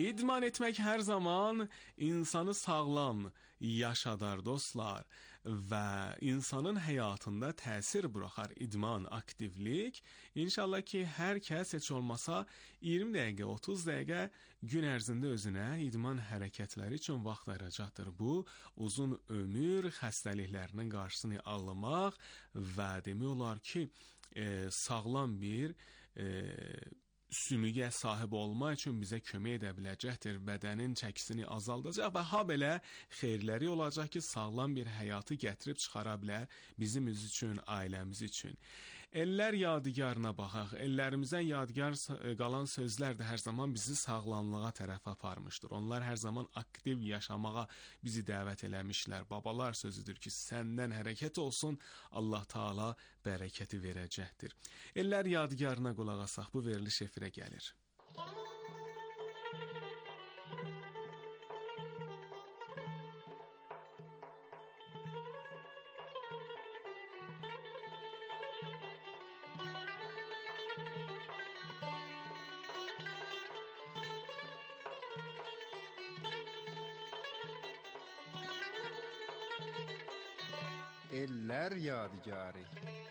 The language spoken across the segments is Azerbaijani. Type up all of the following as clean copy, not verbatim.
İdman etmək hər zaman insanı sağlam yaşadar dostlar və insanın həyatında təsir buraxar idman, aktivlik. İnşallah ki, hər kəs heç olmasa 20 dəqiqə, 30 dəqiqə gün ərzində özünə idman hərəkətləri üçün vaxt ayıracaqdır. Bu, uzun ömür xəstəliklərinin qarşısını almaq və demək olar ki, sağlam bir sümüyə sahib olmaq üçün bizə kömək edə biləcəkdir. Bədənin çəkisini azaldacaq və habelə xeyirləri olacaq ki, sağlam bir həyatı gətirib çıxara bilər bizim üçün, ailəmiz üçün. Ellər yadigarına baxaq. Ellərimizdən yadigar qalan sözlər də hər zaman bizi sağlamlığa tərəf aparmışdır. Onlar hər zaman aktiv yaşamağa bizi dəvət eləmişlər. Babalar sözüdür ki, səndən hərəkət olsun, Allah Taala bərəkəti verəcəkdir. Ellər yadigarına qulaq asaq, bu veriliş efirə gəlir. Ellər yadigarı.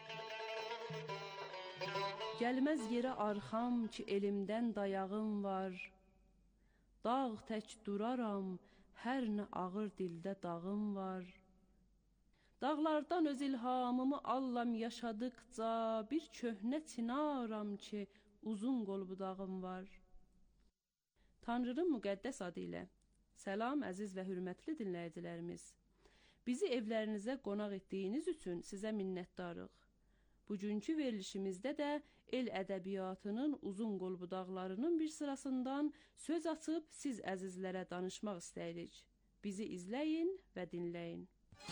Gəlməz yerə arxam ki, elimdən dayağım var. Dağ tək duraram, hər nə ağır dildə dağım var. Dağlardan öz ilhamımı allam yaşadıqca, bir köhnə çinaram ki, uzun qol budağım var. Tanrının müqəddəs adı ilə səlam, əziz və hörmətli dinləyicilərimiz. Bizi evlərinizə qonaq etdiyiniz üçün sizə minnətdarıq. Bugünkü verilişimizdə də el ədəbiyyatının uzun qol budaqlarının bir sırasından söz açıb siz əzizlərə danışmaq istəyirik. Bizi izləyin və dinləyin.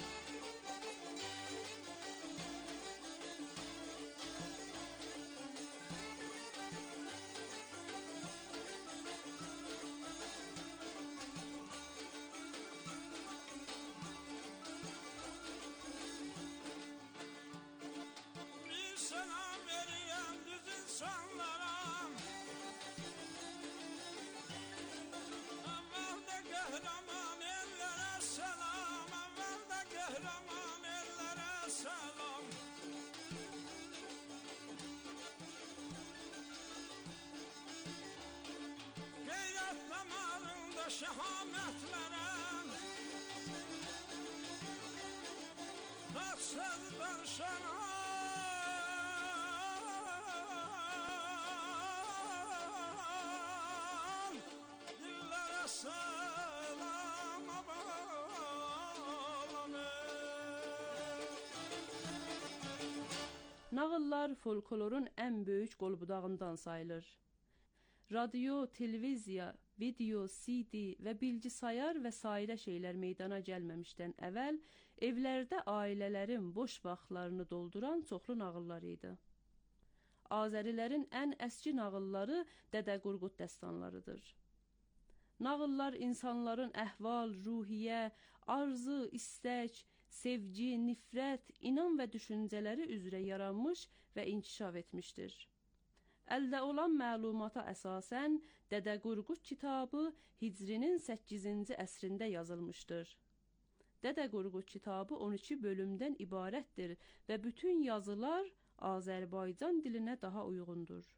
Şehametlerem Tatsızdan şenan Dillere selam Nağıllar folklorun ən böyük qolbudağından sayılır. Radyo, televiziya, video, CD və bilgisayar və sairə şeylər meydana gəlməmişdən əvvəl evlərdə ailələrin boş vaxtlarını dolduran çoxlu nağıllar idi. Azərilərin ən əski nağılları Dədə Qorqud dəstanlarıdır. Nağıllar insanların əhval, ruhiyyə, arzu, istək, sevgi, nifrət, inan və düşüncələri üzrə yaranmış və inkişaf etmişdir. Əldə olan məlumata əsasən Dədə Qorqud kitabı Hicrinin 8-ci əsrində yazılmışdır. Dədə Qorqud kitabı 12 bölümdən ibarətdir və bütün yazılar Azərbaycan dilinə daha uyğundur.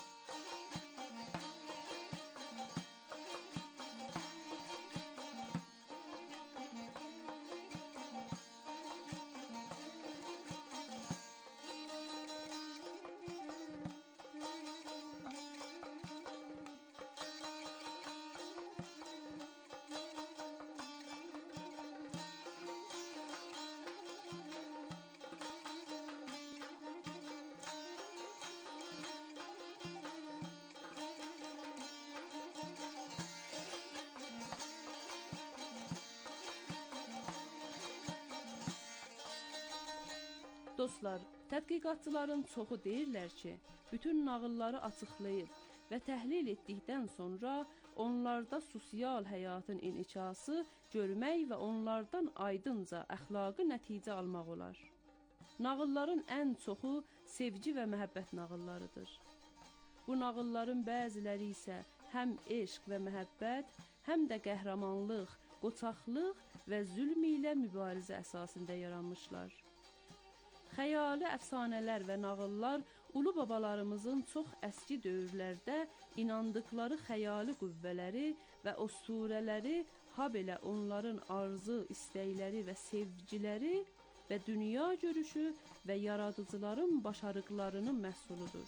Dostlar, tədqiqatçıların çoxu deyirlər ki, bütün nağılları açıqlayıb və təhlil etdikdən sonra onlarda sosial həyatın inkişafı görmək və onlardan aydınca əxlaqi nəticə almaq olar. Nağılların ən çoxu sevgi və məhəbbət nağıllarıdır. Bu nağılların bəziləri isə həm eşq və məhəbbət, həm də qəhrəmanlıq, qoçaqlıq və zülm ilə mübarizə əsasında yaranmışlar. Xəyali əfsanələr və nağıllar ulu babalarımızın çox əski dövrlərdə inandıkları xəyali qüvvələri və usturələri, habelə onların arzu, istəkləri və sevgiləri və dünya görüşü və yaradıcıların başarıqlarının məhsuludur.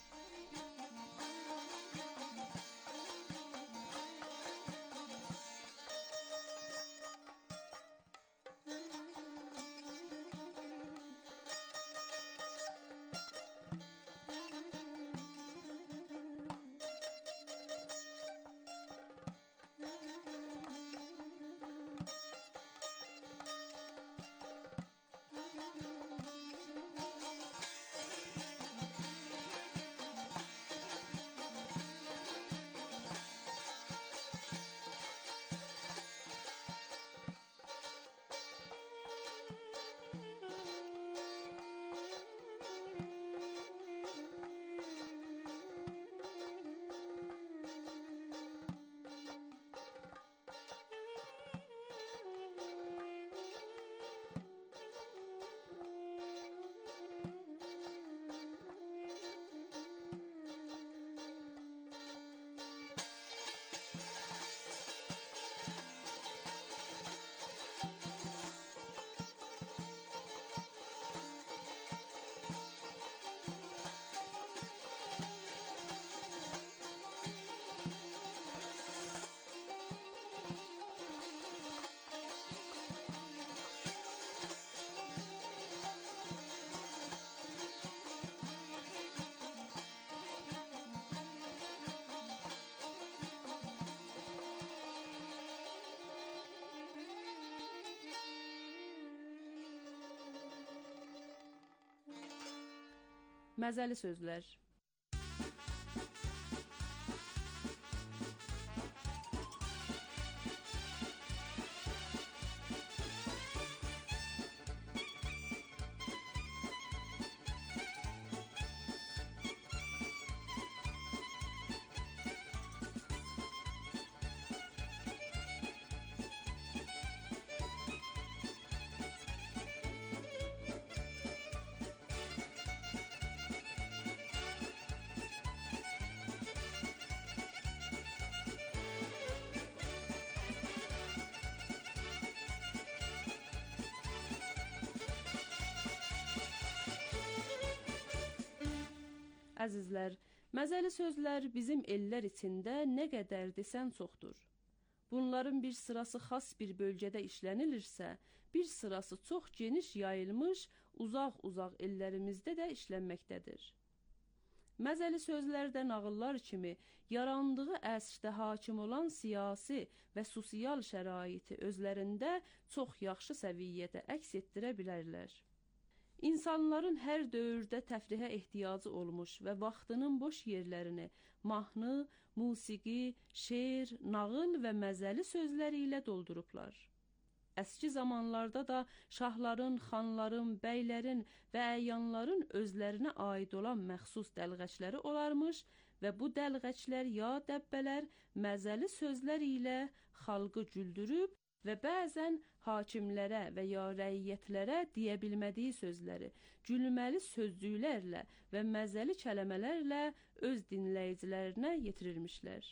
Məzəli sözlər. Əzizlər, məzəli sözlər bizim ellər içində nə qədər desən çoxdur. Bunların bir sırası xas bir bölgədə işlənilirsə, bir sırası çox geniş yayılmış, uzaq-uzaq ellərimizdə də işlənməkdədir. Məzəli sözlərdə nağıllar kimi yarandığı əsrdə hakim olan siyasi və sosial şəraiti özlərində çox yaxşı səviyyədə əks etdirə bilərlər. İnsanların hər dövrdə təfrihə ehtiyacı olmuş və vaxtının boş yerlərini mahnı, musiqi, şeir, nağıl və məzəli sözləri ilə doldurublar. Əski zamanlarda da şahların, xanların, bəylərin və əyanların özlərinə aid olan məxsus dəlğəçləri olarmış və bu dəlğəçlər ya dəbbələr məzəli sözlər ilə xalqı güldürüb və bəzən hakimlərə və ya rəiyyətlərə deyə bilmədiyi sözləri gülməli sözcüklərlə və məzəli kəlmələrlə öz dinləyicilərinə yetirirmişlər.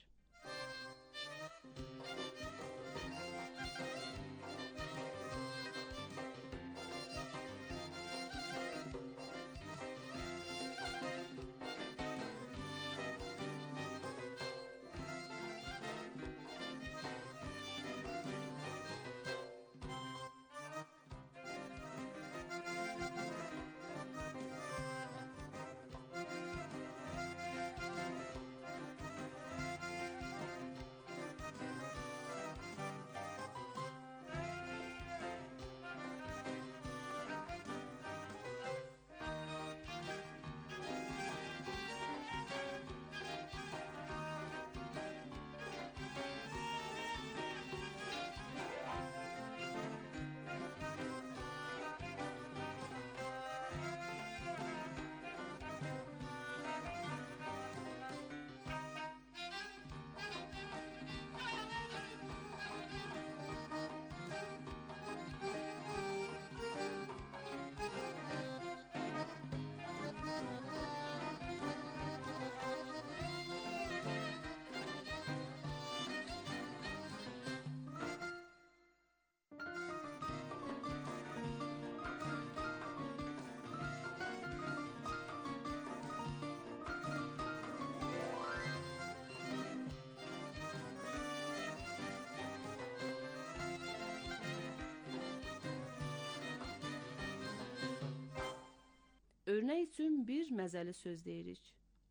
Örnək üçün bir məzəli söz deyirik.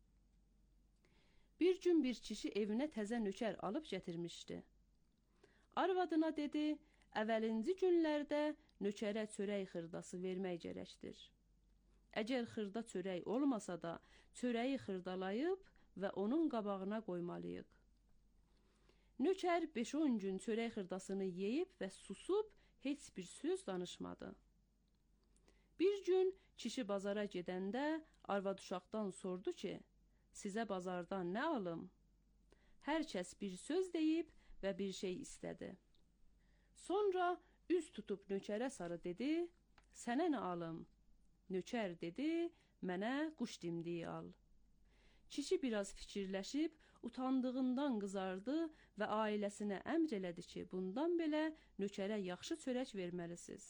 Bir gün bir kişi evinə təzə nökər alıb gətirmişdi. Arvadına dedi, əvvəlinci günlərdə nökərə çörək xırdası vermək gərəkdir. Əgər xırda çörək olmasa da, çörəyi xırdalayıb və onun qabağına qoymalıyıq. Nökər 5-10 gün çörək xırdasını yeyib və susub heç bir söz danışmadı. Bir gün kişi bazara gedəndə arvad uşaqdan sordu ki, sizə bazardan nə alım? Hər kəs bir söz deyib və bir şey istədi. Sonra üz tutub nökərə sarı dedi, sənə nə alım? Nökər dedi, mənə quş dimdiyi al. Kişi biraz fikirləşib, utandığından qızardı və ailəsinə əmr elədi ki, bundan belə nökərə yaxşı çörək verməlisiniz.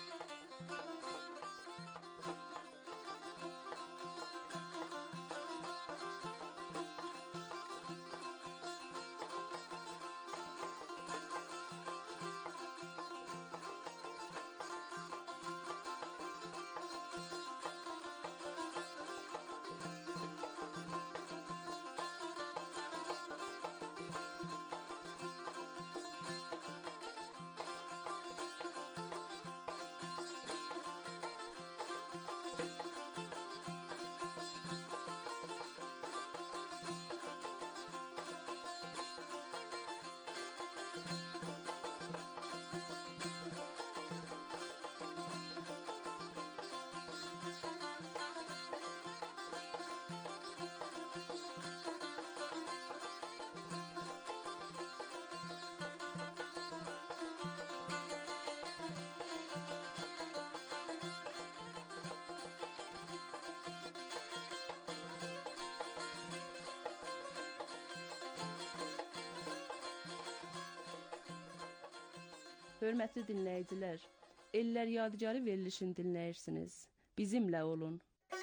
Hörmətli dinləyicilər, Ellər Yadigarı verilişini dinləyirsiniz. Bizimlə olun.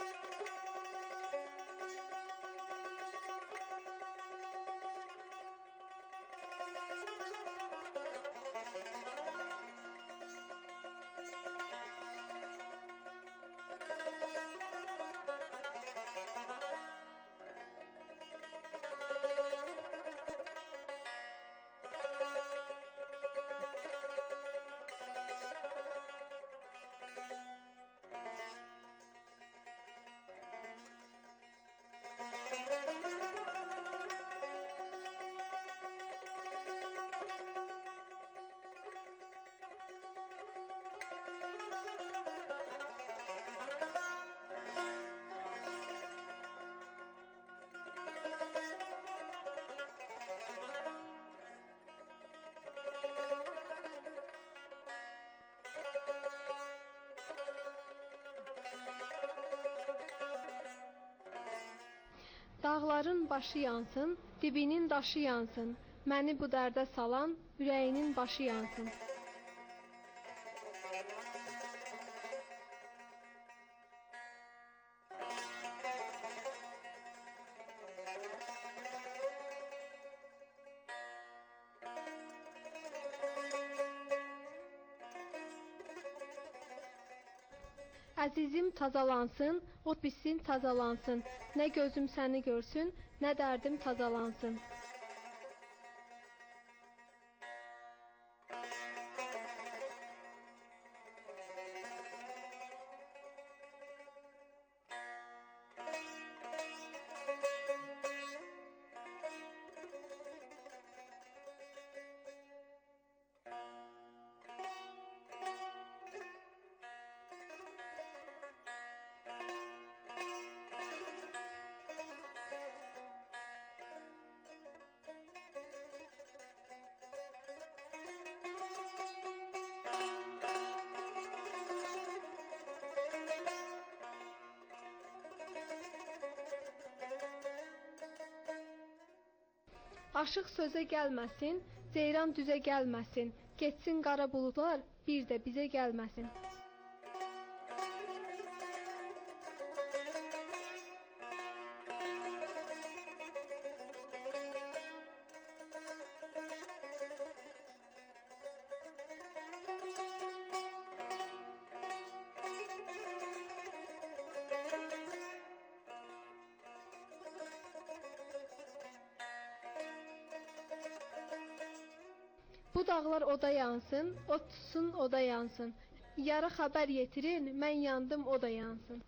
Dağların başı yansın, dibinin daşı yansın. Məni bu dərdə salan, ürəyinin başı yansın. Əzizim tazalansın, o bitsin tazalansın. Nə gözüm səni görsün, nə dərdim tazalansın. Aşıq sözə gəlməsin, ceyran düzə gəlməsin. Getsin qara buludlar, bir də bizə gəlməsin. Bu dağlar oda yansın, ot tutsun oda yansın. Yara xəbər yetirin, mən yandım oda yansın.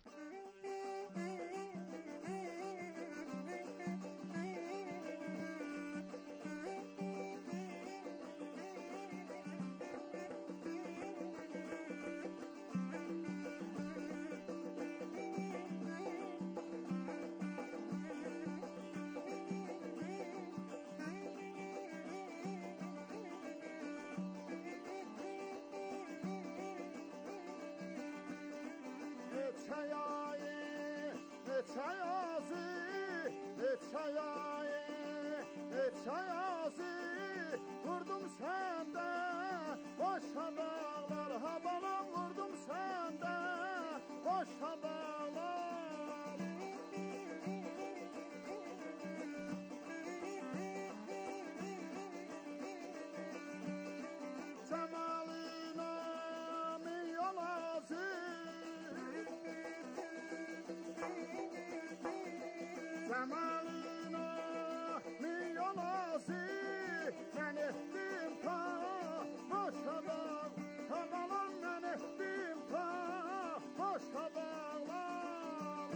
Vurdum sende boşa dağlar, ha balam vurdum sende boşa dağlar. Cemalina milyon aziz, Cemalina milyon aziz, ben ettim ta boşa dağlar, ha balam ben ettim ta boşa dağlar.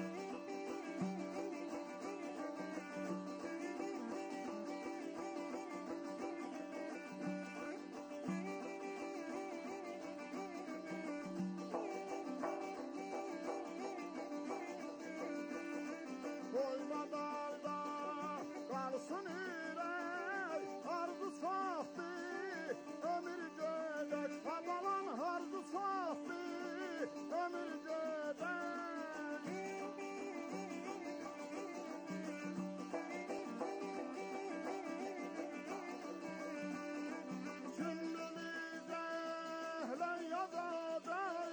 Koyma dağda kalsın ürek, arzu saftı, ömür gödek, babalan arzu saftı, ömür gödek. Şimdi bize lan yazacak,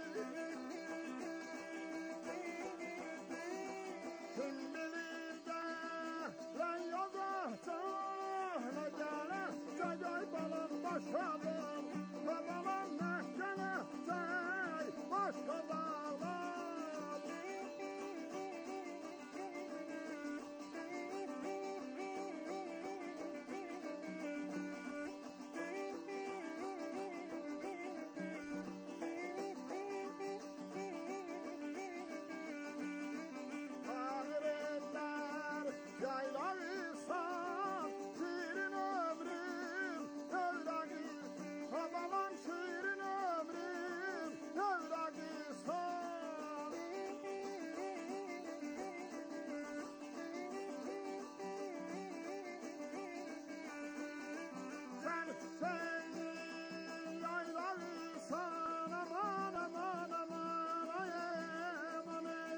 kim bilir de lan yazacak, ne gelecek ay balam başadım, ve balam ne gelecek başka dağlar. Ağır eller yaylarsan, şirin ömrüm yaylarsan, babalan şirin ömrüm yaylarsan. Sen yaylarsan, aman aman aman ay aman ey.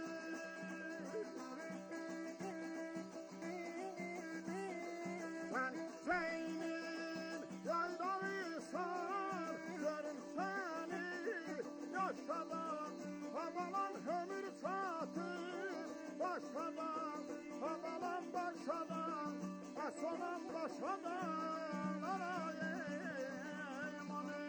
Sen Zeyn'in yaylarsan, görüm seni yaşadan, havalan ömür saati başadan, havalan başadan, asolan başadan, ay aman ey.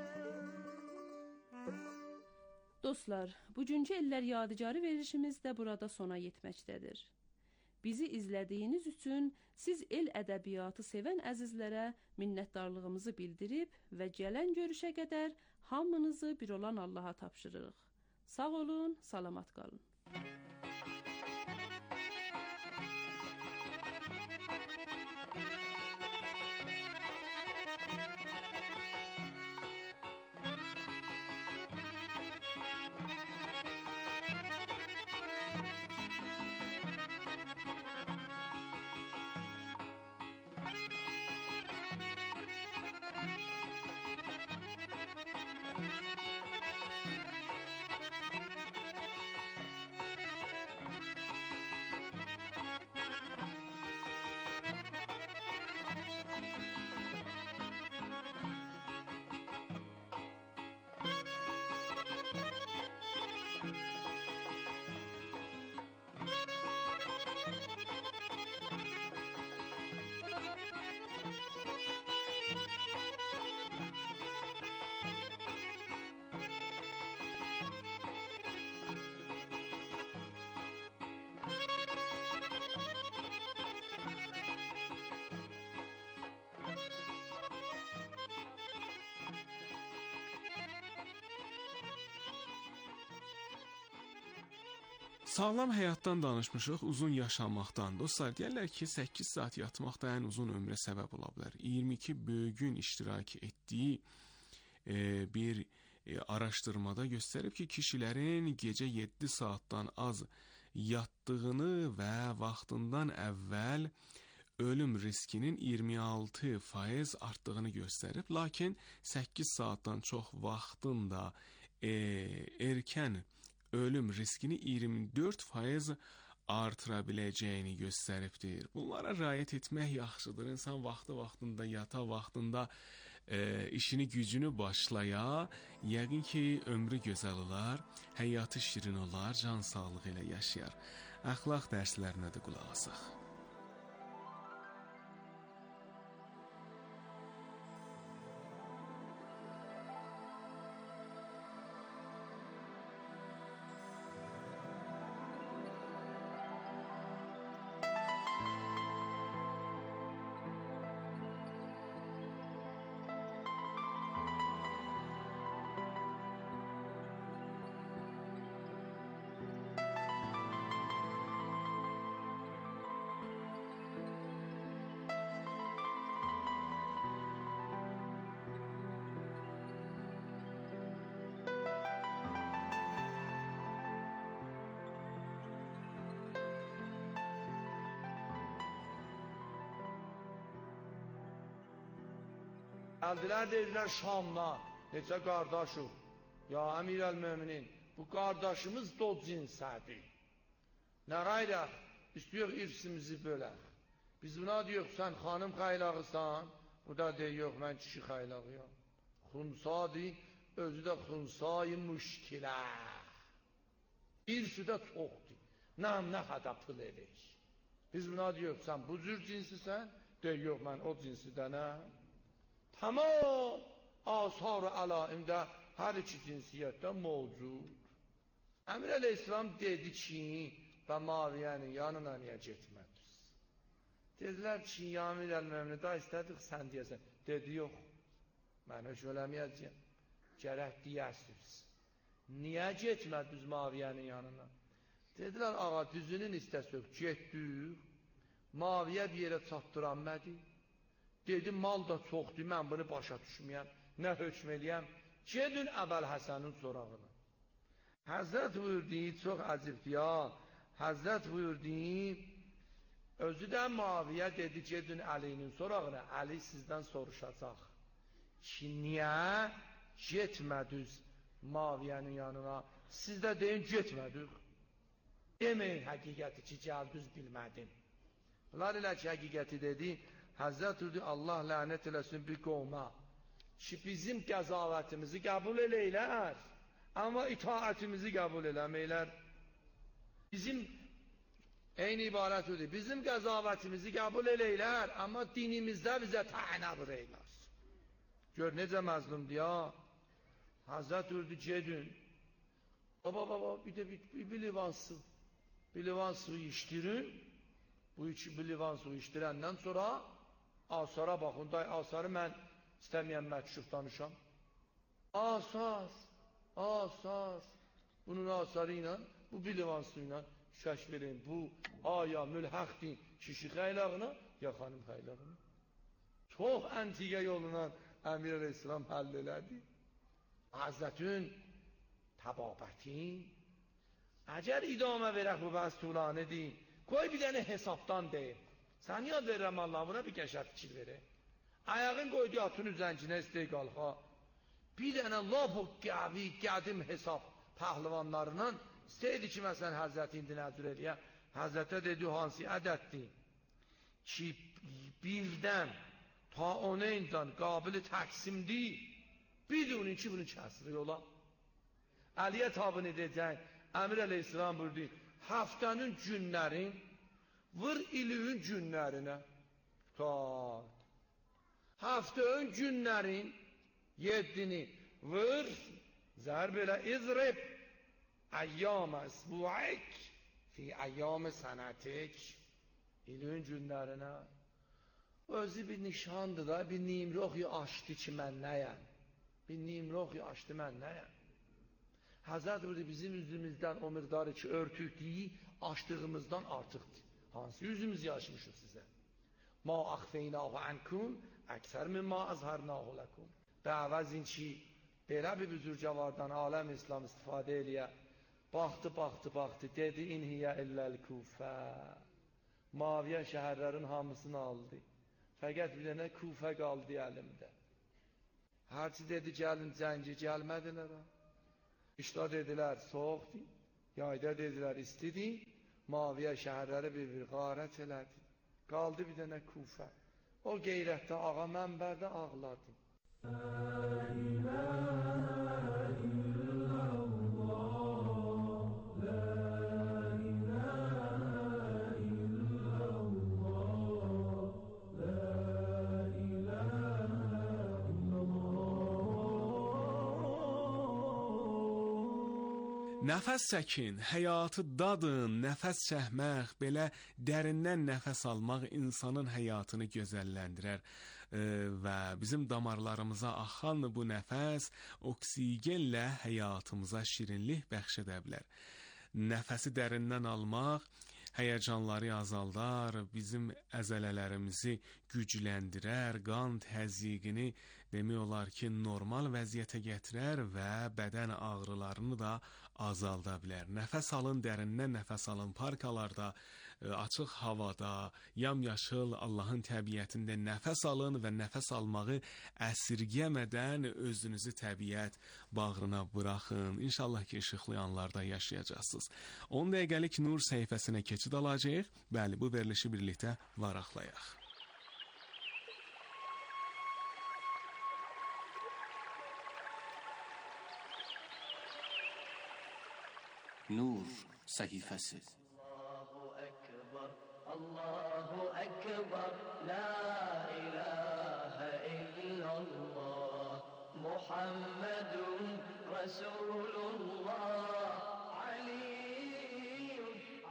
Dostlar, bugünkü Ellər Yadigarı verilişimiz də burada sona yetməkdədir. Bizi izlədiyiniz üçün siz el ədəbiyyatı sevən əzizlərə minnətdarlığımızı bildirib və gələn görüşə qədər hamınızı bir olan Allaha tapşırırıq. Sağ olun, salamat qalın. Sağlam həyatdan danışmışıq, uzun yaşamaqdan. Dostlar, deyirlər ki, 8 saat yatmaq da ən uzun ömrə səbəb ola bilər. 22 böyüğün iştirak etdiyi bir araşdırmada göstərib ki, kişilərin gecə 7 saatdan az yatdığını və vaxtından əvvəl ölüm riskinin 26% artdığını göstərib. Lakin 8 saatdan çox vaxtın da erkən ölüm riskini 24% artıra biləcəyini göstəribdir. Bunlara riayət etmək yaxşıdır. İnsan vaxtında yata, vaxtında işini gücünü başlaya, yəqin ki ömrü gözəl olar, həyatı şirin olar, can sağlığı ilə yaşayar. Əxlaq dərslərinə də qulaq asaq. Gəldilər dedilər Şamdan, necə qardaşıq, ya əmir əl-müminin, bu qardaşımız da o cinsədir. Nə qaydaq, istiyor irsimizi bölək. Biz buna diyor, sən xanım xaylağısan, bu da deyir, yox, mən kişi xaylağıyam. Xunsadır, özü də xunsayı müşkilə. İrsi də çoxdur, nə qədər pul edir. Biz buna diyor, sən bu cür cinsisən, deyir, yox, mən o cinsidənəm. Tamam asar-ı əlaimdə hər iki cinsiyyətdə mövcud. Əmir əleyhisselam dedi ki, və Maviyənin yanına niyə getmədiniz? Dedilər ki, ya əmir əl-mümini da istədik, sən deyəsən. Dedi, yox, mən hökm eləməyəcəyəm, gərək deyəsiniz. Niyə getmədiniz Maviyənin yanına? Dedilər, ağa, düzünün istəsiq, getdik, Maviyə bir yerə çatdıranmədi. Dedi, mal da çoxdur, mən bunu başa düşməyəm, nə hökm eləyəm? Gedin Əbəl Həsənin sorağına. Həzrət buyurdu, çox əcibdir ya, Həzrət buyurdu, özü də Maviyə dedi, gedin Əlinin sorağına, Əli sizdən soruşacaq ki, niyə getmədiniz Maviyənin yanına? Siz də deyin, getmədik. Deməyin həqiqəti ki, gəldiniz, bilmədim. Bunlar ilə ki, həqiqəti dedi, Həzrət buyurdu, Allah lənət eləsin bir qovma ki, bizim qəzavətimizi qəbul eləylər, amma itaətimizi qəbul eləməklər. Bizim, eyni ibarət odur, bizim qəzavətimizi qəbul eləylər, amma dinimizdə bizə tənə vureylər. Gör, necə məzlumdur ya. Həzrət buyurdu, gedin. Baba, bir də bir livan su. Bir livan suyu içdirin. Bu bir livan suyu içdirəndən sonra asara baxın, asarı mən istəməyən məkşuf danışam. Asas, bunun asarı ilə, bu bir livan suyu ilə şəş verin, bu aya mülhəqdir kişi xəylağına, ya xanım xəylağına. Çox əntiqə yolundan Əmir əleyhisselam həll elədi. Həzrətin təbabətin, əgər idamə verək bu bəz tulanıdır, qoy bir dənə hesabdan deyim. Sən yad verirəm Allah, buna bir qəşər fikir verir. Ayağın qoydu atın üzəncinə istəyi qalxa. Bir dənə lap o qəvi, qədim hesab pəhlivanlarından istəyirdi ki, məsələn, Həzrəti indi nəzir eləyə. Həzrətə dedi, hansı ədəddir ki, birdən ta 10-dan qabili təqsimdir, bidunun ki, bunu kəsri ola. Əliyə tabını edəcək, Əmir əleyhisselam buyurdu, həftənin günlərin vır ilüğün günlərinə tutar. Həftənin günlərin 7-ni vır, zərb elə izrib, əyyam-ı isbu'ik fi əyyam-ı sənətik. İlüğün günlərinə. Özü bir nişandır da, bir nimroxi açdı ki, mən nəyəm? Bir nimroxi açdı, mən nəyəm? Həzrət buyurdu, bizim üzümüzdən o miqdarı ki örtükliyi açdığımızdan artıqdır. Hansı üzümüz yaşmışıq sizə? Ma əxfeynahu ankum əksər mimma əzhərnahu ləkum. Bəvəzin ki, belə bir büzürgəvardan aləm İslam istifadə eləyə, baxdı, dedi, inhiyə illəl Kufə. Maviyə şəhərlərin hamısını aldı. Fəqət bir dənə Kufə qaldı əlimdə. Hərçi dedi, gəlin cəngi, gəlmədilər ha. İşdə dedilər, soğukdu. Yayda dedilər, istidi. Maviyə şəhərləri bir qarət elədi. Qaldı bir dənə Kufə. O qeyrətdə ağa mənbərdə ağladı. Nəfəs çəkin, həyatı dadın, nəfəs çəkmək, belə dərindən nəfəs almaq insanın həyatını gözəlləndirər və bizim damarlarımıza axan bu nəfəs oksigenlə həyatımıza şirinlik bəxş edə bilər. Nəfəsi dərindən almaq həyəcanları azaldar, bizim əzələlərimizi gücləndirər, qan təzyiqini demək olar ki, normal vəziyyətə gətirər və bədən ağrılarını da azalda bilər. Nəfəs alın, dərindən nəfəs alın, parkalarda, açıq havada, yamyaşıl Allahın təbiətində nəfəs alın və nəfəs almağı əsirgəmədən özünüzü təbiət bağrına buraxın. İnşallah ki, işıqlı anlarda yaşayacaqsınız. 10 dəqiqəlik nur səhifəsinə keçid alacağıq. Bəli, bu verilişi birlikdə varaqlayaq. Nur səhifəsi. Allahu Ekber, la ilahe illallah, Muhammedun Resulullah, Aliyyun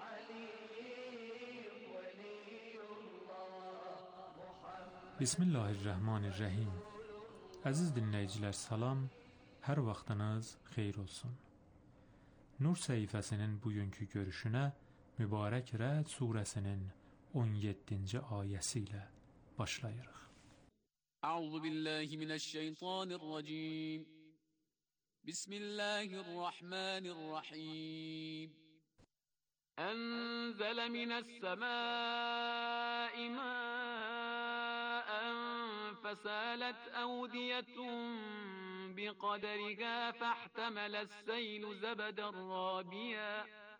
veliyullah. Bismillahirrahmanirrahim. Əziz dinləyicilər, salam, hər vaxtınız xeyir olsun. Nur səhifəsinin bugünkü görüşünə Mübarək Rəd surəsinin 17-ci ayəsi ilə başlayırıq. Əuzu billahi minəşşeytanirracim. Bismillahirrahmanirrahim. Ənzələ minəs-səmai ma'an fəsələt əvdiyyətun biqadərihə fəhtemələs-seylu zəbədər râbiyə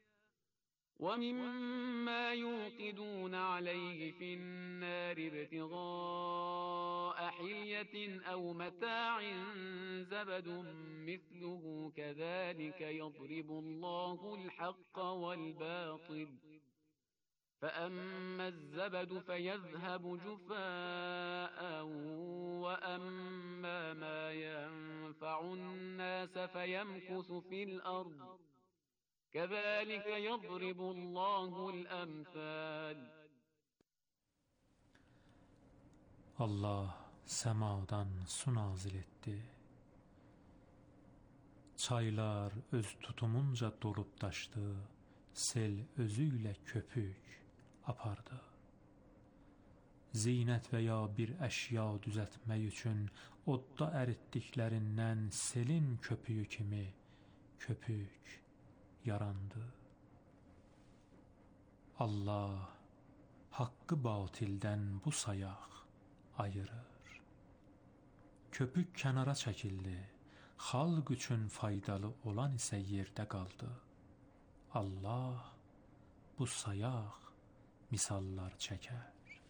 وَمِمَّا يُوقِدُونَ عَلَيْهِ فِي النَّارِ ابْتِغَاءَ حِلْيَةٍ أَوْ مَتَاعٍ زَبَدٌ مِثْلُهُ كَذَلِكَ يَضْرِبُ اللَّهُ الْحَقَّ وَالْبَاطِلَ فَأَمَّا الزَّبَدُ فَيَذْهَبُ جُفَاءً وَأَمَّا مَا يَنفَعُ النَّاسَ فَيَمْكُثُ فِي الْأَرْضِ كَذَلِكَ يَضْرِبُ اللَّهُ الْأَمْثَالَ. Allah səmadan su nazil etdi. Çaylar öz tutumunca dolub daşdı, sel özü ilə köpük apardı. Zinət və ya bir əşya düzəltmək üçün odda əritdiklərindən selin köpüyü kimi köpük yarandı. Allah haqqı batildən bu sayaq ayırır. Köpük kənara çəkildi, xalq üçün faydalı olan isə yerdə qaldı. Allah bu sayaq misallar çəkər.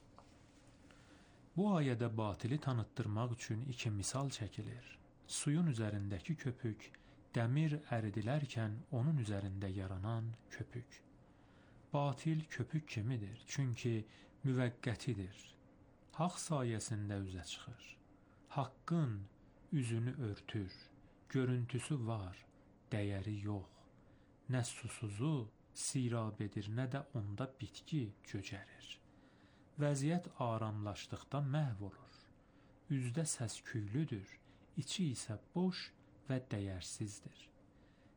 Bu ayədə batili tanıtdırmaq üçün iki misal çəkilir. Suyun üzərindəki köpük, dəmir əridilərkən onun üzərində yaranan köpük. Batil köpük kimidir, çünki müvəqqətidir. Haqq sayəsində üzə çıxır. Haqqın üzünü örtür, görüntüsü var, dəyəri yox. Nə susuzu sirab edir, nə də onda bitki cöcərir. Vəziyyət aramlaşdıqda məhv olur. Üzdə səs-küylüdür, içi isə boş və dəyərsizdir.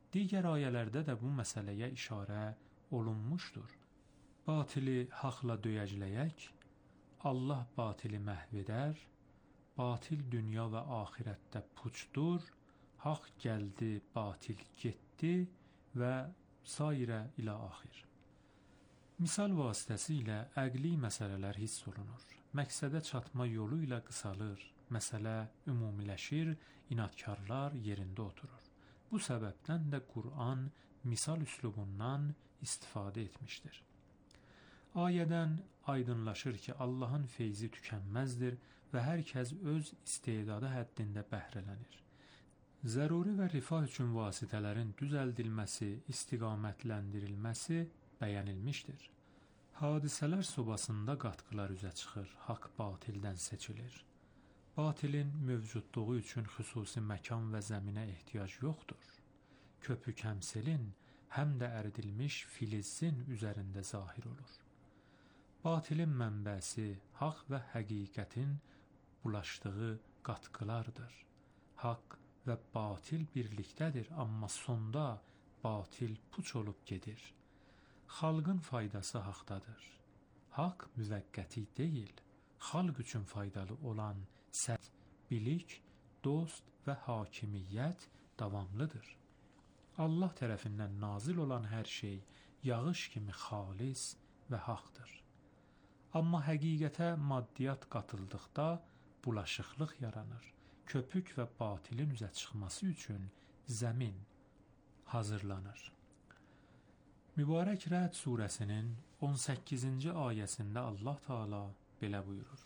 Digər ayələrdə də bu məsələyə işarə olunmuşdur. Batili haqla döyəcləyək, Allah batili məhv edər, batil dünya və axirətdə puçdur, haqq gəldi, batil getdi və sairə ilə axir. Misal vasitəsilə əqli məsələlər hiss olunur, məqsədə çatma yolu ilə qısalır, məsələ ümumiləşir, inadkarlar yerində oturur. Bu səbəbdən də Qur'an misal üslubundan istifadə etmişdir. Ayədən aydınlaşır ki, Allahın feyzi tükənməzdir və hər kəs öz istedadı həddində bəhrələnir. Zəruri və rifah üçün vasitələrin düzəldilməsi, istiqamətləndirilməsi bəyənilmişdir. Hadisələr sobasında qatqılar üzə çıxır, haqq batildən seçilir. Batilin mövcudluğu üçün xüsusi məkan və zəminə ehtiyac yoxdur. Köpük həm selin, həm də əridilmiş filizin üzərində zahir olur. Batilin mənbəsi haqq və həqiqətin bulaşdığı qatqılardır. Haqq və batil birlikdədir, amma sonda batil puç olub gedir. Xalqın faydası haqdadır. Haqq müvəqqəti deyil, xalq üçün faydalı olan səhv, bilik, dost və hakimiyyət davamlıdır. Allah tərəfindən nazil olan hər şey yağış kimi xalis və haqdır. Amma həqiqətə maddiyyat qatıldıqda bulaşıqlıq yaranır. Köpük və batilin üzə çıxması üçün zəmin hazırlanır. Mübarək Rəd surəsinin 18-ci ayəsində Allah Teala belə buyurur.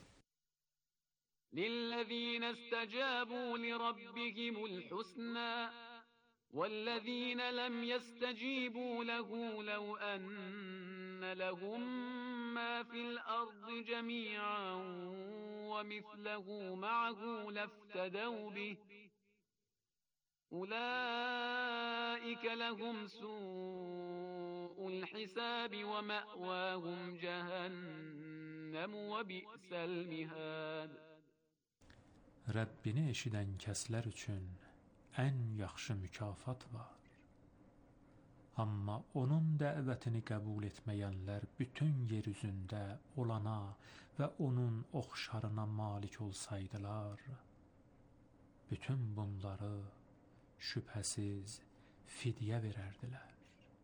لِلَّذِينَ اسْتَجَابُوا لِرَبِّهِمُ الْحُسْنَى وَالَّذِينَ لَمْ يَسْتَجِيبُوا لَهُ لَوْ أَنَّ لَهُم مَّا فِي الْأَرْضِ جَمِيعًا وَمِثْلَهُ مَعَهُ لَافْتَدَوْا بِهِ أُولَٰئِكَ لَهُمْ سُوءُ الْحِسَابِ وَمَأْوَاهُمْ جَهَنَّمُ وَبِئْسَ الْمِهَادُ. Rəbbini eşidən kəslər üçün ən yaxşı mükafat var. Amma onun dəvətini qəbul etməyənlər bütün yer üzündə olana və onun oxşarına malik olsaydılar, bütün bunları şübhəsiz fidyə verərdilər.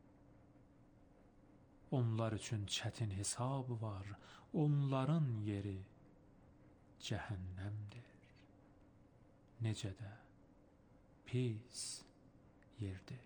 Onlar üçün çətin hesab var, onların yeri cəhənnəmdir. Necə də pis yerdir.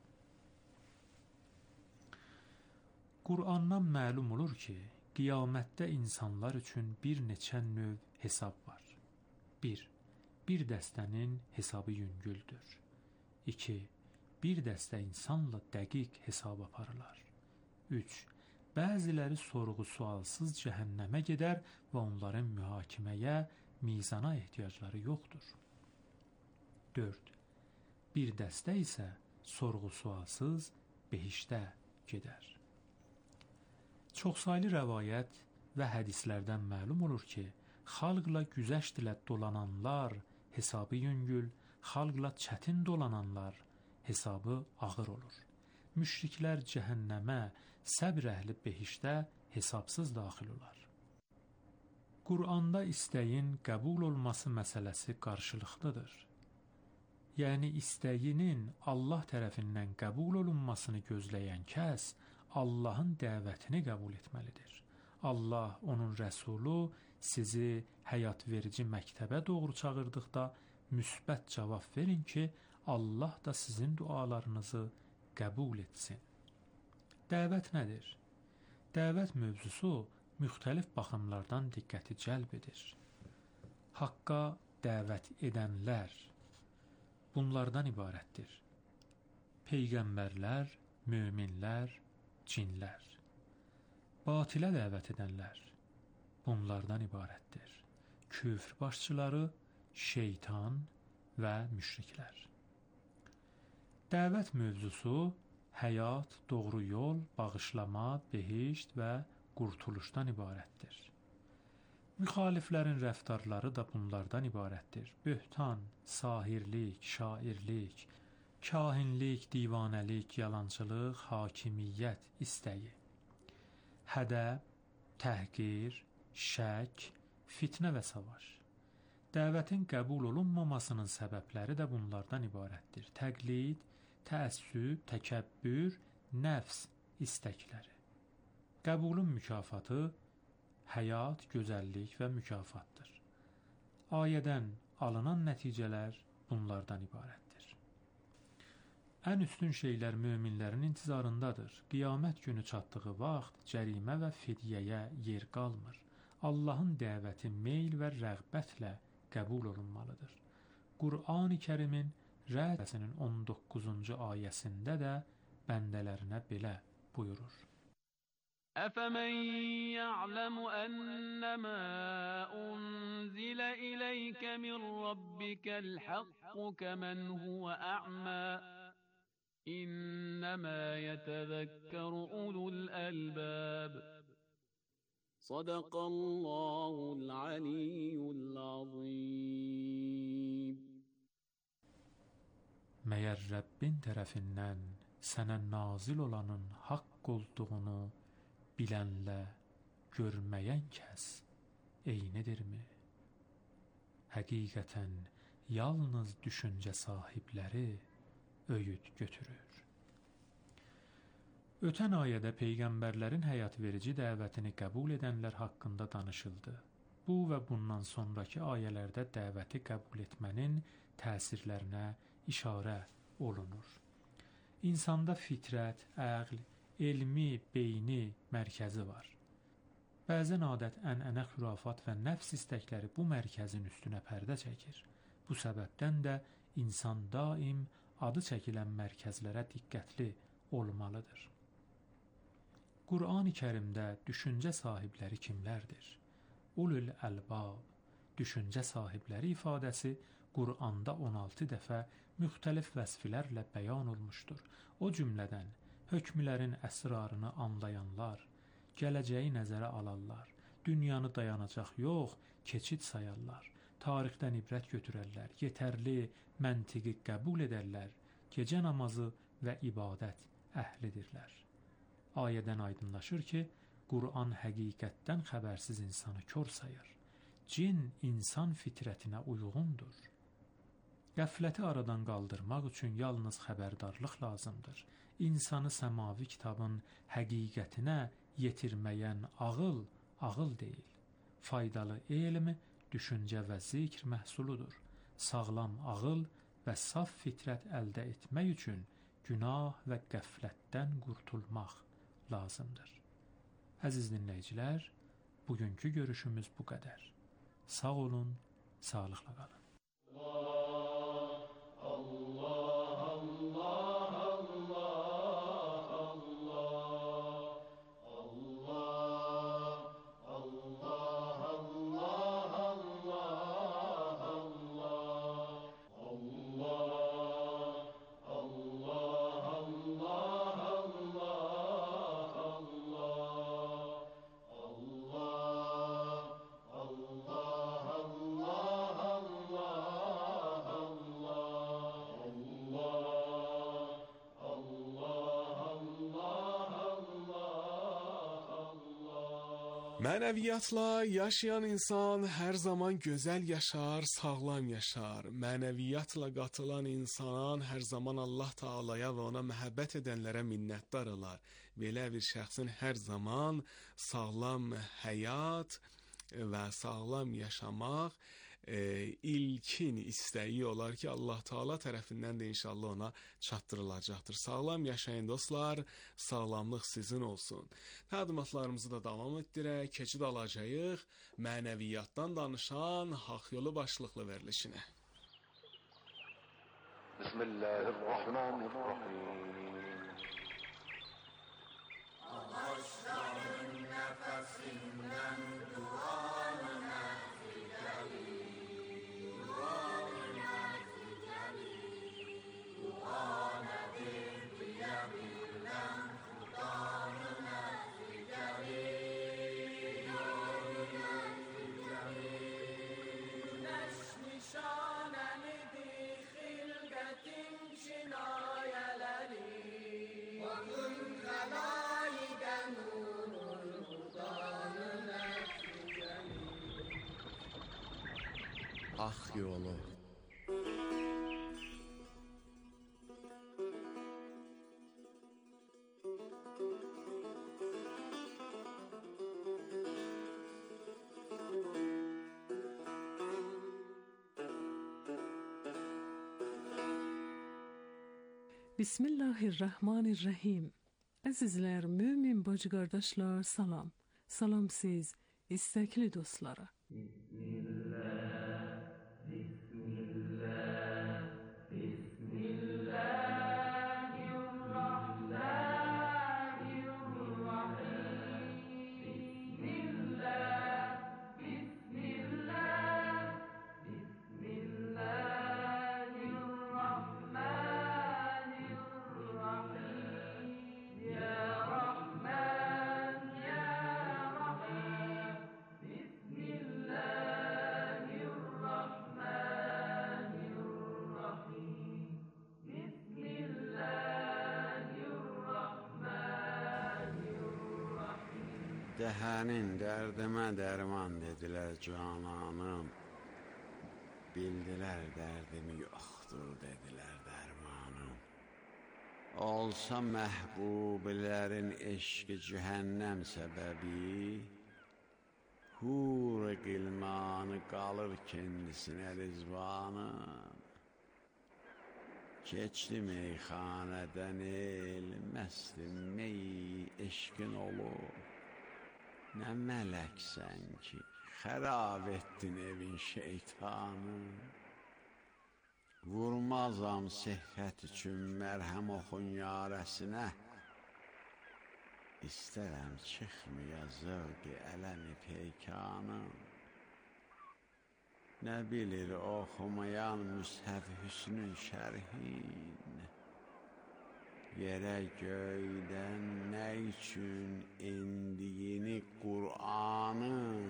Qur'andan məlum olur ki, qiyamətdə insanlar üçün bir neçə növ hesab var. 1. Bir dəstənin hesabı yüngüldür. 2. Bir dəstə insanla dəqiq hesab aparırlar. 3. Bəziləri sorğu-sualsız cəhənnəmə gedər və onların mühakiməyə, mizana ehtiyacları yoxdur. 4. Bir dəstə isə sorğu-sualsız behişdə gedər. Çoxsaylı rəvayət və hədislərdən məlum olur ki, xalqla güzəşt ilə dolananlar hesabı yüngül, xalqla çətin dolananlar hesabı ağır olur. Müşriklər cəhənnəmə, səbr əhli behişdə hesabsız daxil olar. Qur'anda istəyin qəbul olması məsələsi qarşılıqlıdır. Yəni istəyinin Allah tərəfindən qəbul olunmasını gözləyən kəs Allahın dəvətini qəbul etməlidir. Allah, onun rəsulu sizi həyat verici məktəbə doğru çağırdıqda müsbət cavab verin ki, Allah da sizin dualarınızı qəbul etsin. Dəvət nədir? Dəvət mövzusu müxtəlif baxımlardan diqqəti cəlb edir. Haqqa dəvət edənlər bunlardan ibarətdir. Peyğəmbərlər, möminlər, cinlər. Batilə dəvət edənlər bunlardan ibarətdir. Küfr başçıları, şeytan və müşriklər. Dəvət mövzusu həyat, doğru yol, bağışlama, behişt və qurtuluşdan ibarətdir. Müxaliflərin rəftarları da bunlardan ibarətdir. Böhtan, sahirlik, şairlik, kahinlik, divanəlik, yalançılıq, hakimiyyət istəyi, hədəb, təhqir, şək, fitnə və savaş. Dəvətin qəbul olunmamasının səbəbləri də bunlardan ibarətdir. Təqlid, təəssüb, təkəbbür, nəfs istəkləri. Qəbulun mükafatı həyat, gözəllik və mükafatdır. Ayədən alınan nəticələr bunlardan ibarətdir. Ən üstün şeylər möminlərin intizarındadır. Qiyamət günü çatdığı vaxt cərimə və fidyəyə yer qalmır. Allahın dəvəti meyl və rəğbətlə qəbul olunmalıdır. Qur'an-ı Kərimin Rəd surəsinin 19-cu ayəsində də bəndələrinə belə buyurur. أفمن يعلم أنما أنزل إليك من ربك الحق كمن هو أعمى إنما يتذكر أولو الألباب صدق الله العلي العظيم. Məyər Rəbbin tərəfindən sənə nazil olanın haqq olduğunu bilənlə görməyən kəs eynidirmi? Həqiqətən yalnız düşüncə sahibləri öyüd götürür. Ötən ayədə peyğəmbərlərin həyatverici dəvətini qəbul edənlər haqqında danışıldı. Bu və bundan sonraki ayələrdə dəvəti qəbul etmənin təsirlərinə işarə olunur. İnsanda fitrət, əql, elmi, beyni mərkəzi var. Bəzən adət, ənənə, xürafat və nəfs istəkləri bu mərkəzin üstünə pərdə çəkir. Bu səbəbdən də insan daim adı çəkilən mərkəzlərə diqqətli olmalıdır. Qur'an-ı Kərimdə düşüncə sahibləri kimlərdir? Ulul əlbab, düşüncə sahibləri ifadəsi Qur'anda 16 dəfə müxtəlif vəsflərlə bəyan olmuşdur. O cümlədən hökmlərin əsrarını anlayanlar, gələcəyi nəzərə alarlar, dünyanı dayanacaq yox, keçid sayarlar, tarixdən ibrət götürərlər, yetərli məntiqi qəbul edərlər, gecə namazı və ibadət əhlidirlər. Ayədən aydınlaşır ki, Qur'an həqiqətdən xəbərsiz insanı kör sayır. Cin insan fitrətinə uyğundur. Qəfləti aradan qaldırmaq üçün yalnız xəbərdarlıq lazımdır. İnsanı səmavi kitabın həqiqətinə yetirməyən ağıl, ağıl deyil. Faydalı elm, düşüncə və zikr məhsuludur. Sağlam ağıl və saf fitrət əldə etmək üçün günah və qəflətdən qurtulmaq lazımdır. Əziz dinləyicilər, bugünkü görüşümüz bu qədər. Sağ olun, sağlıqla qalın. Mənəviyyatla yaşayan insan hər zaman gözəl yaşar, sağlam yaşar. Mənəviyyatla qatılan insan hər zaman Allah Taalaya və ona məhəbbət edənlərə minnətdar olar. Belə bir şəxsin hər zaman sağlam həyat və sağlam yaşamaq ilkin istəyi olar ki, Allah Taala tərəfindən də inşallah ona çatdırılacaqdır. Sağlam yaşayın dostlar, sağlamlıq sizin olsun. Təqdimatlarımızı da davam etdirək, keçid alacağıq mənəviyyatdan danışan Haqq Yolu başlıqlı verilişinə. Bismillahirrahmanirrahim. Ağaçların nəfəsindən duanı kinayeleri Bakın helaide nurul hudanın nefsiceni Ah yolu Bismillahirrahmanirrahim. Əzizlər, mömin bacı qardaşlar, salam. Salam siz, istəkli dostlara. Dəhənin dərdimə dərman dedilər cananım Bildilər dərdimi yoxdur dedilər dərmanım Olsa məhbubilərin eşqi cəhənnəm səbəbi Hur-ı qilmanı qalır kendisinə rizvanım Keçdi meyxanədən el məsti meyi eşqin olur Nə mələksən ki, xərab etdin evin şeytanı Vurmazam səhhət üçün mərhəm oxun yarəsinə İstərəm çıxmaya zövqi ələmi peykanım Nə bilir oxumayan Müshəf Hüsnün şərhin Yerə göydən nə üçün indiyini Qur'anın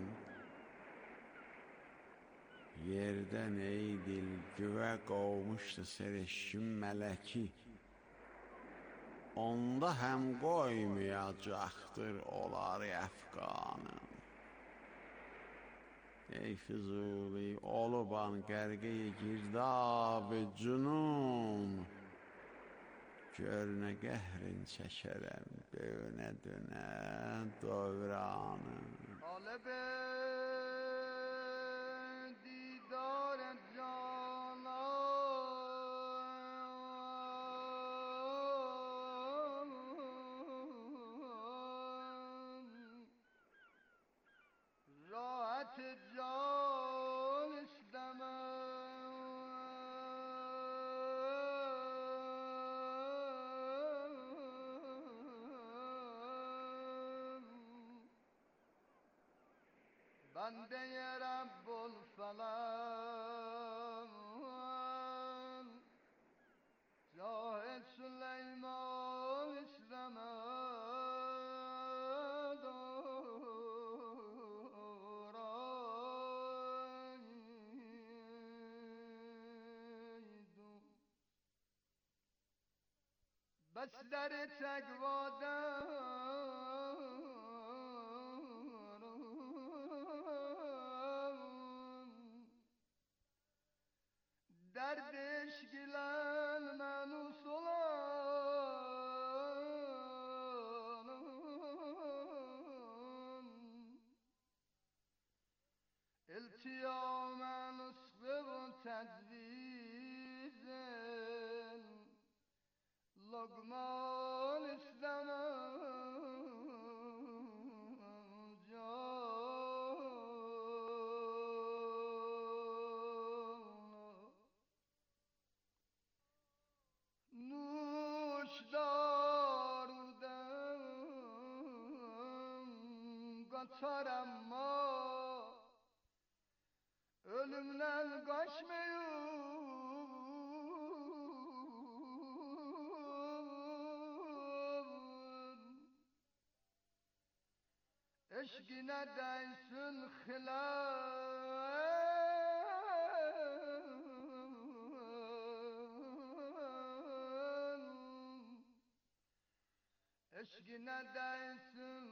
Yerdən ey dil göğə qovmuşdu serişkin mələki Onda həm qoymayacaqdır olar əfqanım Ey Füzuli oluban qərqi girdab-ı cünun Gör nə qəhrin çəkərəm dönə dövranım طالب دیدار جانان راحت جان بنده رب الفلان جاه سلیمان اسلام بس در derdش gilen menus olan التيام نسخ وتجويز لقمان kaçar ama ölümden kaçmıyor eşkine değsin hilal eşkine değsin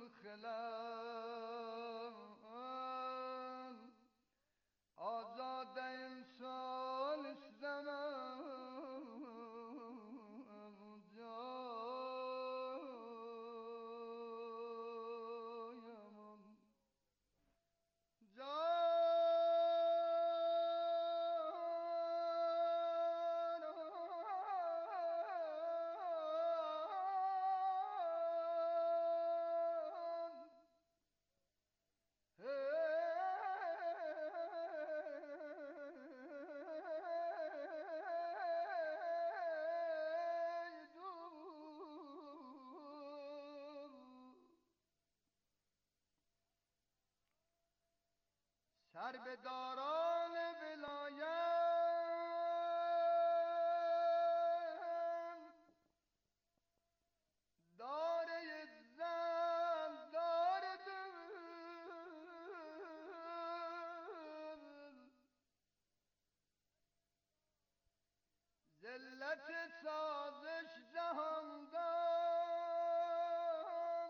hilal azade insan istemem سربداران ولایت داره زن داره دل ذلت سازش جهاندان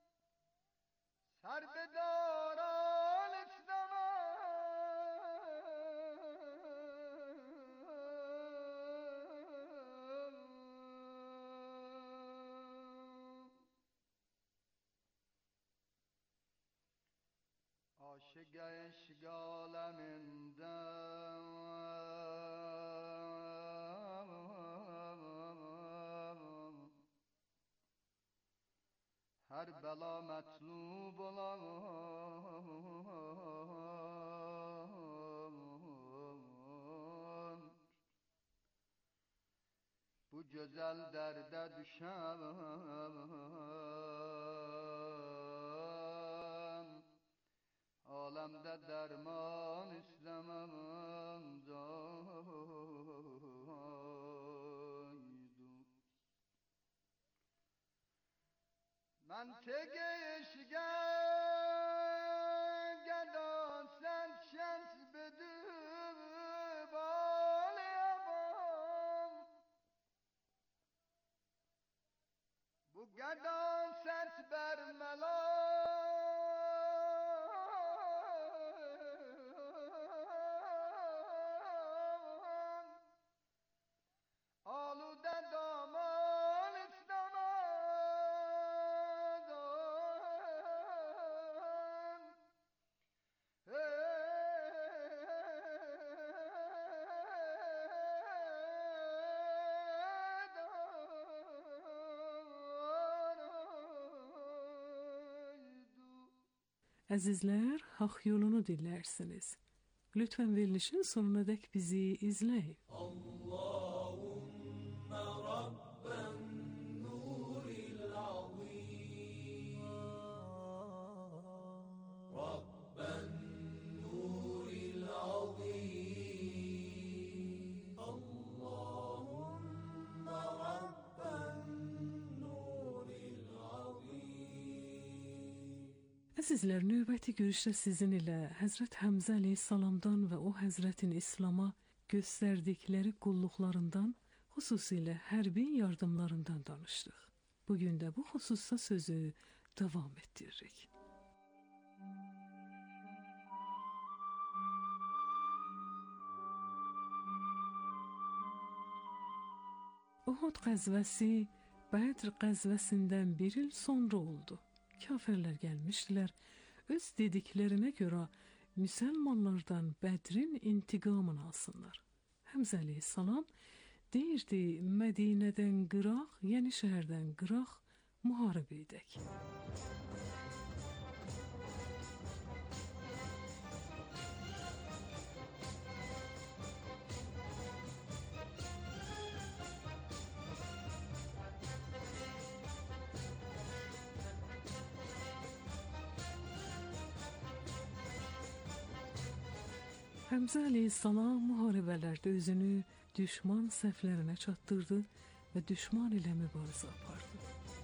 سربداران عاشق اشگالمندم her bela metlub olan bu güzel derde düşen alemde derman istemem منطق عشقه گدان سن شمس بدو بالیم bu گدان سنت بر ملان آلوده دامان Əzizlər, Haqq yolunu dinlərsiniz. Lütfən verilişin sonuna dək bizi izləyin. Allahümme Rabben nuril azim Rabben nuril azim Allahümme Rabben nuril azim Əzizlər, növbəti görüşdə sizin ilə Həzrət Həmzə əleyhissalamdan və o Həzrətin İslam'a göstərdikləri qulluqlarından, xüsusilə hərbi yardımlarından danışdıq. Bugün də bu xüsusda sözü davam etdiririk. Uhud qəzvəsi Bədr qəzvəsindən bir il sonra oldu. Kafirlər gəlmişdilər, öz dediklərinə görə müsəlmanlardan Bədrin intiqamını alsınlar. Həmzə əleyhissalam deyirdi, Mədinədən qıraq, yəni şəhərdən qıraq, müharibə edək. Həmzə əleyhissalam müharibələrdə özünü düşman səhvlərinə çatdırdı və düşman ilə mübarizə apardı.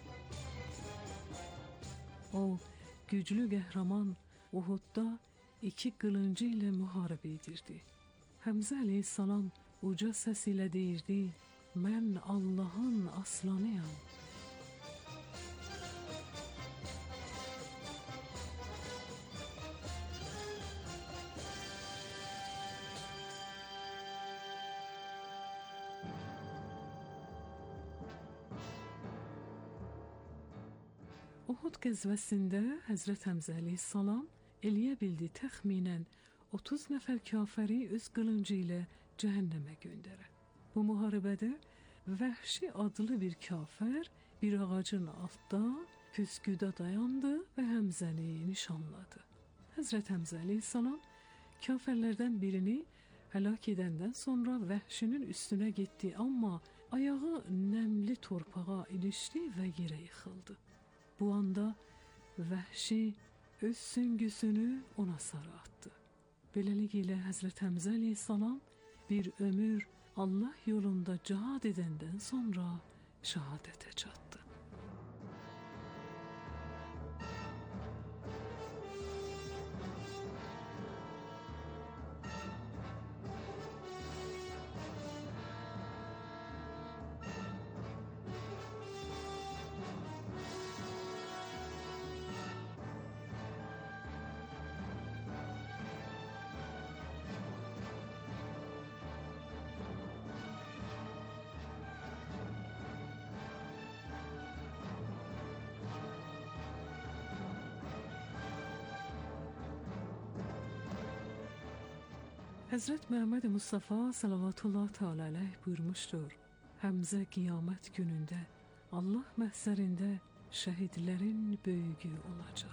O, güclü qəhrəman Uhudda 2 qılıncı ilə müharibə edirdi. Həmzə əleyhissalam uca səs ilə deyirdi, mən Allahın aslanıyam. Uhud qəzvəsində Həzrət Həmzə əleyhissalam eləyə bildi təxminən 30 nəfər kafiri öz qılıncı ilə cəhənnəmə göndərə. Bu müharibədə Vəhşi adlı bir kafir bir ağacın altında püsküdə dayandı və Həmzəni nişanladı. Həzrət Həmzə əleyhissalam kafirlərdən birini həlak edəndən sonra vəhşinin üstünə getdi, amma ayağı nəmli torpağa ilişdi və yerə yıxıldı. Bu anda vəhşi öz süngüsünü ona sarı atdı. Beləliklə Həzrət Həmzə əleyhissalam bir ömür Allah yolunda cihad edəndən sonra şəhadətə çatdı. Həzrət Məhəmməd Mustafa sallallahu teala aleyh buyurmuşdur: Həmzə qiyamət günündə Allah məhzərində şəhidlərin böyüyü olacaq.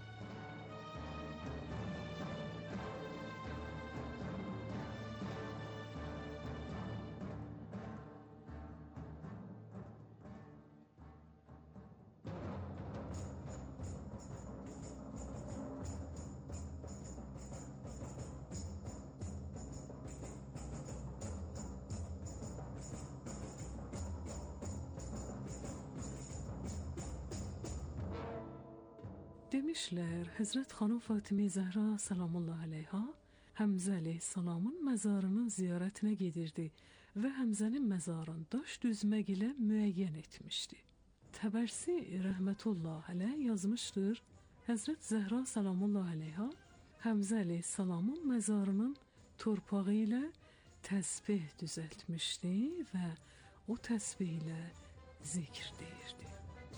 Demişlər, Həzrət xanım Fatimə Zəhra salamullah aleyha Həmzə əleyhissalamın məzarının ziyarətinə gedirdi və Həmzənin məzarını daş düzmək ilə müəyyən etmişdi. Təbərsi rəhmətullah aleyh yazmışdır, Həzrət Zəhra salamullah aleyha Həmzə əleyhissalamın məzarının torpağı ilə təsbih düzəltmişdi və o təsbih ilə zikr deyirdi.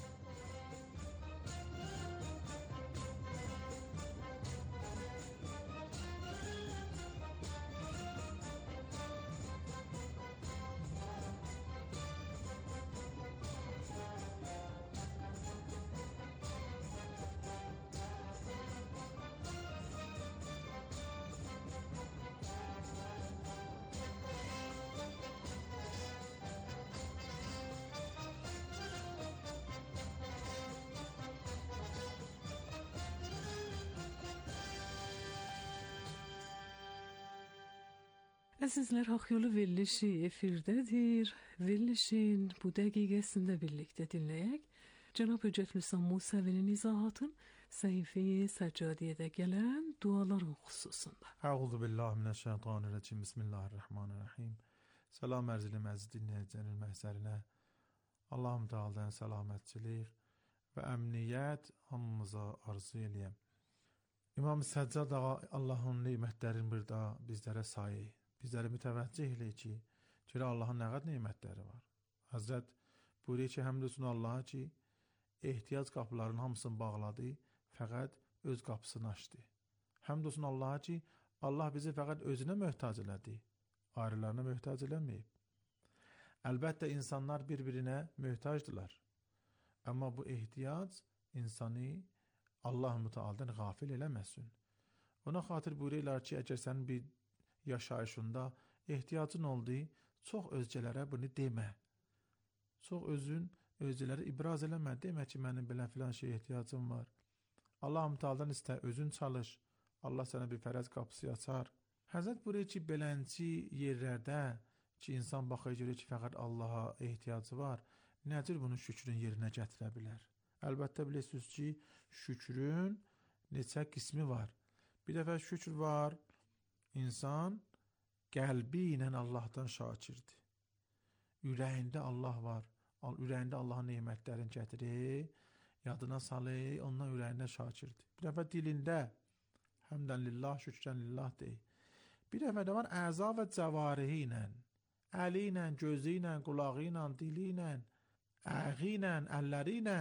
Əzizlər, Haqq Yolu verilişi efirdədir. Verilişin bu dəqiqəsində birlikdə dinləyək. Cənab Höccət Lüsan Musəvinin izahatın səhifəyə Səccadiyyədə gələn duaların xüsusunda. Əuzu billahi minəşşeytanirracim. Bismillahirrahmanirrahim. Salam ərz edirəm əziz dinləyicilərin məhzərinə. Allahım Teala'dan səlamətçilik və əmniyyət hamımıza arzu eləyəm. İmam Səccad ağa Allahın nemətlərini burada bizlərə sayı. Bizləri mütəvəccih eləyir ki, görə Allahın nə qədər nemətləri var. Həzrət buyuruyor ki, həmd olsun Allaha ki, ehtiyac qapılarının hamısını bağladı, fəqət öz qapısını açdı. Həmd olsun Allaha ki, Allah bizi fəqət özünə möhtac elədi, ayrılarına möhtac eləməyib. Əlbəttə insanlar bir-birinə möhtacdırlar. Amma bu ehtiyac insanı Allah Müteala'dan qafil eləməsin. Ona xatir buyuruyorlar ki, əgər sənin bir yaşayışında ehtiyacın oldu, çox özcələrə bunu demə. Çox özcələrə ibraz eləmə. Demə ki, mənim belə filan şey ehtiyacım var. Allah Müteala'dan istə, özün çalış. Allah sənə bir fərəz qapısı açar. Həzrət buyuruyor ki, belənci yerlərdə ki, insan baxır görür ki, fəqət Allaha ehtiyacı var, necə bunu şükrün yerinə gətirə bilər? Əlbəttə bilirsiniz ki, şükrün neçə qismi var. Bir dəfə şükür var, İnsan qəlbi ilə Allahdan şakirdir. Ürəyində Allah var. Ürəyində Allahın nemətlərini gətirir, yadına salır, ondan ürəyində şakirdir. Bir dəfə dilində həmdən lillah, şükrən lillah deyir. Bir dəfə də var əza və cəvarihi ilə, əli ilə, gözü ilə, qulağı ilə, dili ilə, əği ilə, əlləri ilə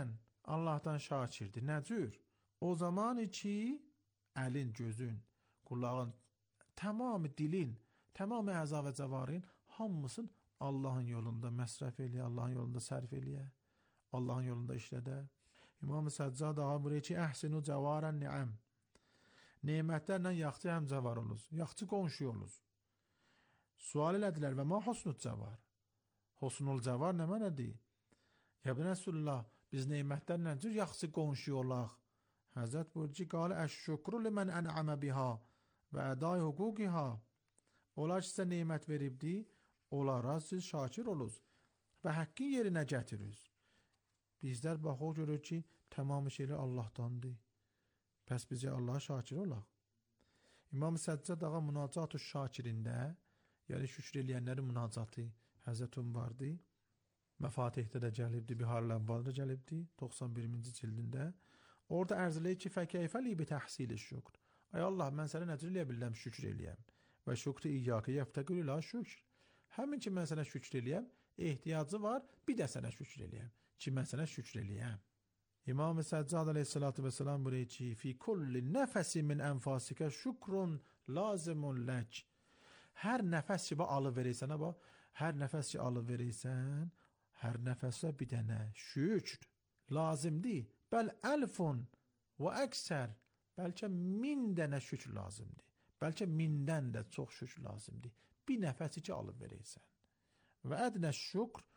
Allahdan şakirdir. Nə cür? O zaman ki, əlin, gözün, qulağın, tamamı dilin, tamamı əza və cəvarin hamısın Allahın yolunda məsrəf eləyə, Allahın yolunda sərf eləyə, Allahın yolunda işlədə. İmam-ı Səccad ağa buraya ki, əhsinu cəvarən ni'əm. Nemətlərlə yaxçı həmcəvar olunuz, yaxçı qonşu olunuz. Sual elədilər və ma husnul cəvar? Husnul cəvar nə mənədir? Ya bin Rəsulullah, biz nemətlərlə cür yaxçı qonşu olaq. Həzrət buyurdu ki, qalə əş-şükru limən ən'amə biha və ədai hüquqiha. Onlar ki, sizə nemət veribdi, onlara siz şakir olunuz və həqqin yerinə gətirirsiniz. Bizlər baxıq görür ki, tamamı şeylər Allahdandır. Pəs bizə Allaha şakir olaq. İmam-ı Səccad ağa münacat-ı şakirində, yəni şükür eləyənlərin münacatı Həzrətun vardı. Məfatihdə də gəlibdi, Bihar-ül Əvvalda gəlibdi, 91-ci cildində. Orada ərz eləyir ki, fəkəyfəli bi təhsil-i şükr. Ay Allah, mən sənə necə eləyə bilirəm, şükür eləyəm. Və şükrü iyyakə yəftəqül ilə şükr. Həmin ki, mən sənə şükür eləyəm, ehtiyacı var, bir də sənə şükür eləyəm. Ki, mən sənə şükür eləyəm. İmam-ı Səccad aleyhissalatu vesselam buyuruyor ki, fi kulli nəfəsi min ənfasikə şükrun lazimun lək. Hər nəfəs ki, alıverirsən, hər nəfəs ki, alıverirsən, hər nəfəsə bir dənə şükr lazımdır. Bəl əlfun və əksər, bəlkə 1000 dənə şükr lazımdır. Bəlkə 1000-dən də çox şükr lazımdır. Bir nəfəsi ki, alıverirsən. Və ədnə şükr